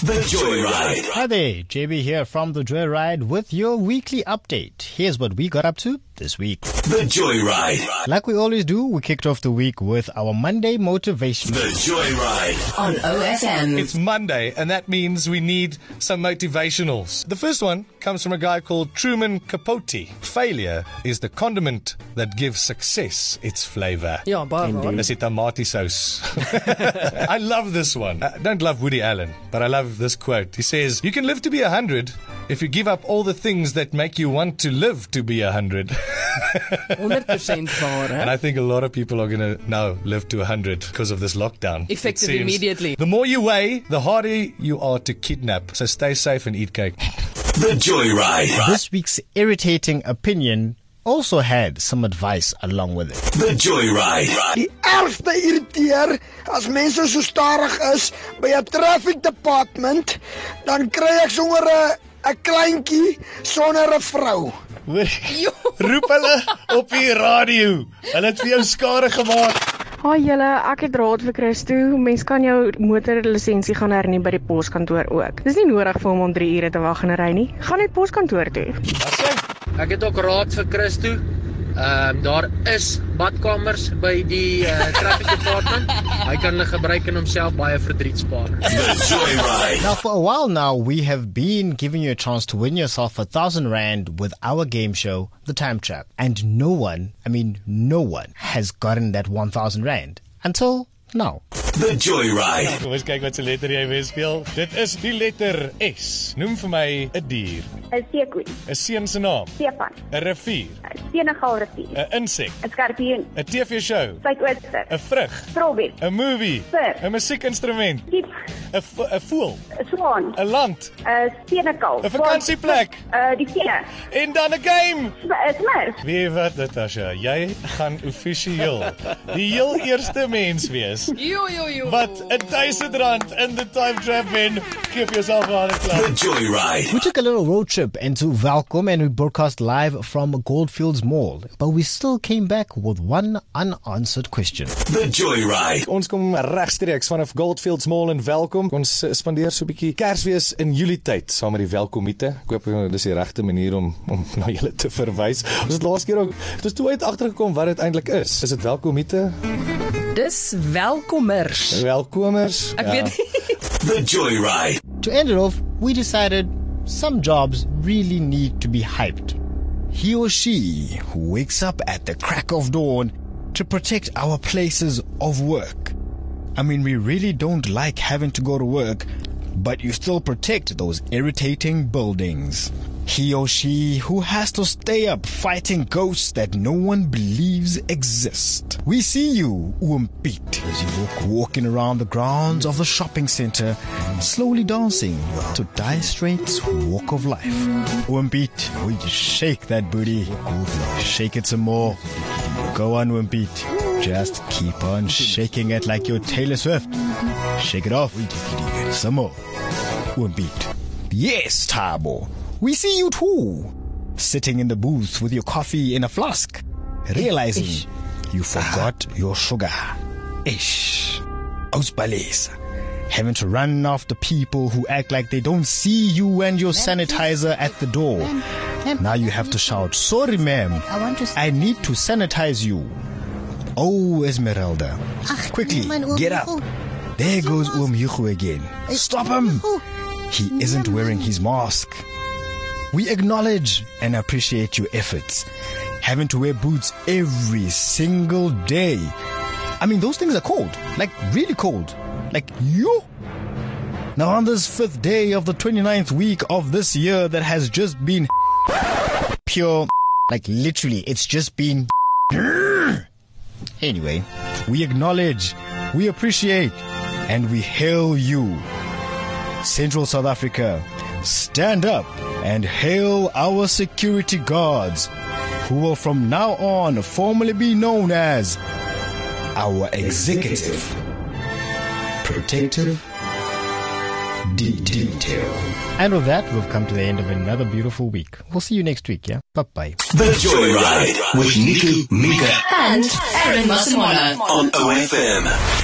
The Joyride. Hi there, JB here from The Joyride with your weekly update. Here's what we got up to this week. The Joyride. Like we always do, we kicked off the week with our Monday motivation. The Joyride. On OFM. It's Monday, and that means we need some motivationals. The first one comes from a guy called Truman Capote. Failure is the condiment that gives success its flavor. Ja, baie waar. Dis die tomatiesauce. I love this one. I don't love Woody Allen, but I love this quote. He says, "You can live to be 100 if you give up all the things that make you want to live to be 100. 100% waar, And hè? I think a lot of people are going to now live to 100 because of this lockdown. Effective It seems. immediately. The more you weigh, the harder you are to kidnap. So stay safe and eat cake. The Joyride. This week's irritating opinion also had some advice along with it. The Joyride. Die ergste irriteer as mense so stadig is by 'n traffic department, dan kry ek sommer 'n kleintjie sonder 'n vrou. Roep hulle op die radio. Hulle het vir jou skade gemaak. Haai julle, ek het raad vir Christo. Mens kan jou motorlisensie gaan hernie by die poskantoor ook. Dis nie nodig vir hom om 3 ure te wag in 'n ry nie. Gaan net poskantoor toe. Ek het ook raad vir Christo. Daar is badkamers by die traffic department. Hy kan hulle gebruik en homself baie verdriet spaar. The Joyride. Now, for a while now, we have been giving you a chance to win yourself 1,000 Rand with our game show, The Time Trap. And no one has gotten that 1,000 Rand until now. The Joyride. Kom ons kyk wat se letter jy wil speel. Dit is die letter S. Noem vir my 'n dier, 'n seekoei, 'n seun se naam, seepan, 'n rivier, 'n Senegaalrivier, 'n insek, 'n skorpioen, 'n TV-show, suidooster, 'n vrug, strawberry, 'n movie, Vir. 'n musiekinstrument, diep, 'n voël, 'n swaan, 'n land, 'n senekal, 'n vakansieplek die sene, en dan 'n game. 'n smurf, Weet wat, Natasha, jy gaan offisieel die heel eerste mens wees wat 1,000 Rand in the Time Trap wen. Geef jouself 'n harde klap. The Joyride. We took a little road trip into Welkom and we broadcast live from Goldfields Mall. But we still came back with one unanswered question. The Joyride. Ons kom regstreeks vanaf Goldfields Mall in Welkom. Ons spandeer so 'n bietjie Kersfees in Julie tyd saam met die Welkomiete. Ek hoop dis die regte manier om na julle te verwys. Ons het laas keer ook toe uit agtergekom wat dit eintlik is. Is dit Welkomiete? Dis welkomers. Welkomers? Ek weet nie. The Joyride. To end it off, we decided some jobs really need to be hyped. He or she who wakes up at the crack of dawn to protect our places of work. I mean, we really don't like having to go to work, but you still protect those irritating buildings. He or she who has to stay up fighting ghosts that no one believes exist. We see you, Oompete, as you walking around the grounds of the shopping center, slowly dancing to Dire Straits' Walk of Life. Oompete, we just shake that booty. Shake it some more. Go on, Oompete. Just keep on shaking it like you're Taylor Swift. Shake it off. Some more. Oompete. Yes, Tabo. We see you too, sitting in the booth with your coffee in a flask, realizing you forgot your sugar. Ish. Ausbalesa. Having to run after people who act like they don't see you and your sanitizer at the door. Now you have to shout, "Sorry, ma'am, I need to sanitize you." Oh, Esmeralda. Quickly, get up. There goes Hugo again. Stop him. He isn't wearing his mask. We acknowledge and appreciate your efforts. Having to wear boots every single day. I mean, those things are cold. Like, really cold. Like, you. Now, on this 5th day of the 29th week of this year that has just been pure, like, literally, it's just been anyway, we acknowledge, we appreciate, and we hail you. Central South Africa, stand up and hail our security guards, who will from now on formally be known as our executive protective detail. And with that, we've come to the end of another beautiful week. We'll see you next week, yeah? Bye-bye. The Joyride with Nico, Mika and Aaron Masimona on OFM.